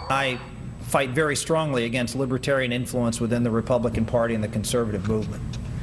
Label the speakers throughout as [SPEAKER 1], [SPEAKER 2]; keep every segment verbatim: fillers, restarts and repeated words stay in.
[SPEAKER 1] I fight very strongly against libertarian influence within the Republican Party and the conservative movement.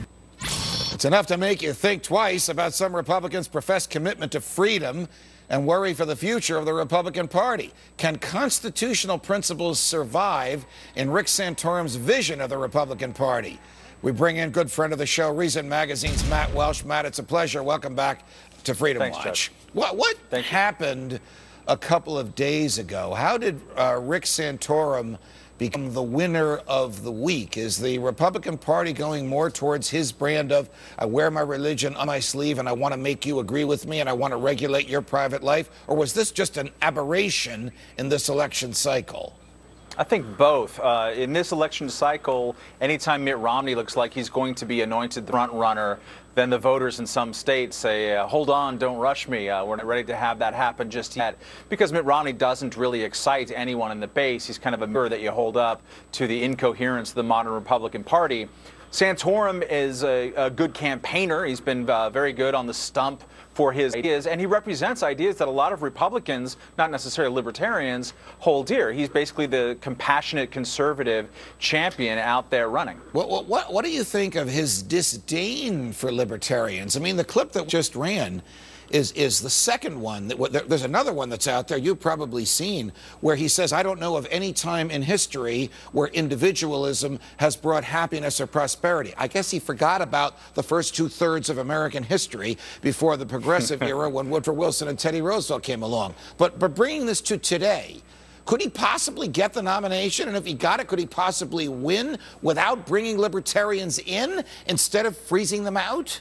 [SPEAKER 2] It's enough to make you think twice about some Republicans' professed commitment to freedom and worry for the future of the Republican Party. Can constitutional principles survive in Rick Santorum's vision of the Republican Party? We bring in good friend of the show, Reason Magazine's Matt Welch. Matt, it's a pleasure. Welcome back to Freedom
[SPEAKER 3] Thanks,
[SPEAKER 2] Watch.
[SPEAKER 3] Judge.
[SPEAKER 2] What, what
[SPEAKER 3] Thank you.
[SPEAKER 2] happened a couple of days ago? How did uh, Rick Santorum become the winner of the week? Is the Republican Party going more towards his brand of, I wear my religion on my sleeve and I want to make you agree with me and I want to regulate your private life? Or was this just an aberration in this election cycle?
[SPEAKER 3] I think both. Uh, in this election cycle, anytime Mitt Romney looks like he's going to be anointed the front runner, then the voters in some states say, uh, hold on, don't rush me. Uh, we're not ready to have that happen just yet. Because Mitt Romney doesn't really excite anyone in the base. He's kind of a mirror that you hold up to the incoherence of the modern Republican Party. Santorum is a, a good campaigner. He's been uh, very good on the stump for his ideas, and he represents ideas that a lot of Republicans, not necessarily libertarians, hold dear. He's basically the compassionate conservative champion out there running.
[SPEAKER 2] What, what, what do you think of his disdain for libertarians? I mean, the clip that just ran is is the second one. That, there's another one that's out there you've probably seen where he says, I don't know of any time in history where individualism has brought happiness or prosperity. I guess he forgot about the first two-thirds of American history before the progressive era when Woodrow Wilson and Teddy Roosevelt came along. But, but bringing this to today, could he possibly get the nomination? And if he got it, could he possibly win without bringing libertarians in instead of freezing them out?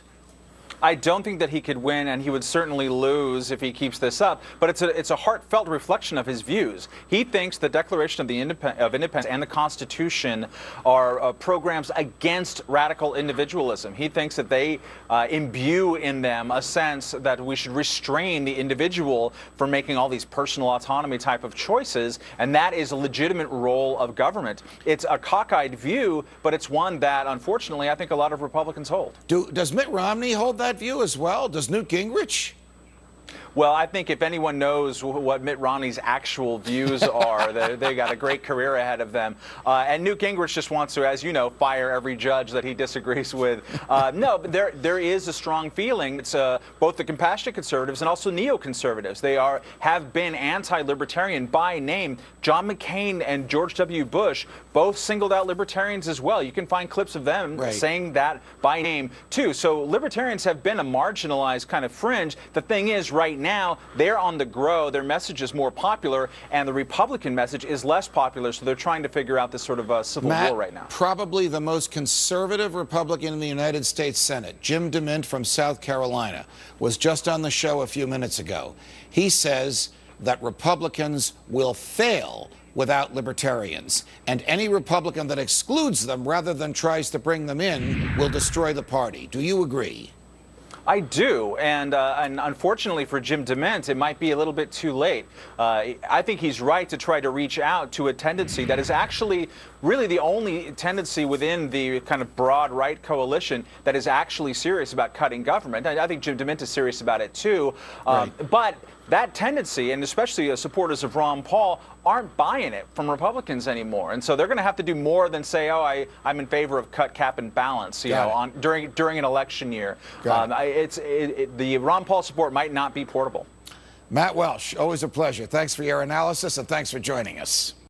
[SPEAKER 3] I don't think that he could win, and he would certainly lose if he keeps this up. But it's a it's a heartfelt reflection of his views. He thinks the Declaration of the Independ- of Independence and the Constitution are uh, programs against radical individualism. He thinks that they uh, imbue in them a sense that we should restrain the individual from making all these personal autonomy type of choices, and that is a legitimate role of government. It's a cockeyed view, but it's one that, unfortunately, I think a lot of Republicans hold.
[SPEAKER 2] Do, does Mitt Romney hold that view as well? Does Newt Gingrich?
[SPEAKER 3] Well, I think if anyone knows what Mitt Romney's actual views are, they, they got a great career ahead of them. Uh, and Newt Gingrich just wants to, as you know, fire every judge that he disagrees with. Uh, no, but there there is a strong feeling. It's uh, both the compassionate conservatives and also neoconservatives. They are have been anti-libertarian by name. John McCain and George W. Bush both singled out libertarians as well. You can find clips of them
[SPEAKER 2] right.
[SPEAKER 3] saying that by name, too. So libertarians have been a marginalized kind of fringe. The thing is, right now, they're on the grow. Their message is more popular, and the Republican message is less popular, so they're trying to figure out this sort of uh, civil
[SPEAKER 2] Matt,
[SPEAKER 3] war right now.
[SPEAKER 2] Probably the most conservative Republican in the United States Senate, Jim DeMint from South Carolina, was just on the show a few minutes ago. He says that Republicans will fail without libertarians, and any Republican that excludes them rather than tries to bring them in will destroy the party. Do you agree?
[SPEAKER 3] I do, and, uh, and unfortunately for Jim DeMint, it might be a little bit too late. Uh, I think he's right to try to reach out to a tendency that is actually really the only tendency within the kind of broad right coalition that is actually serious about cutting government. I, I think Jim DeMint is serious about it too, um, right. But that tendency, and especially uh, supporters of Ron Paul, aren't buying it from Republicans anymore, and so they're going to have to do more than say, "Oh, I, I'm in favor of cut, cap, and balance." You
[SPEAKER 2] Got
[SPEAKER 3] know,
[SPEAKER 2] it.
[SPEAKER 3] on during during an election year, um,
[SPEAKER 2] it.
[SPEAKER 3] I, it's it, it, the Ron Paul support might not be portable.
[SPEAKER 2] Matt Welch, always a pleasure. Thanks for your analysis, and thanks for joining us.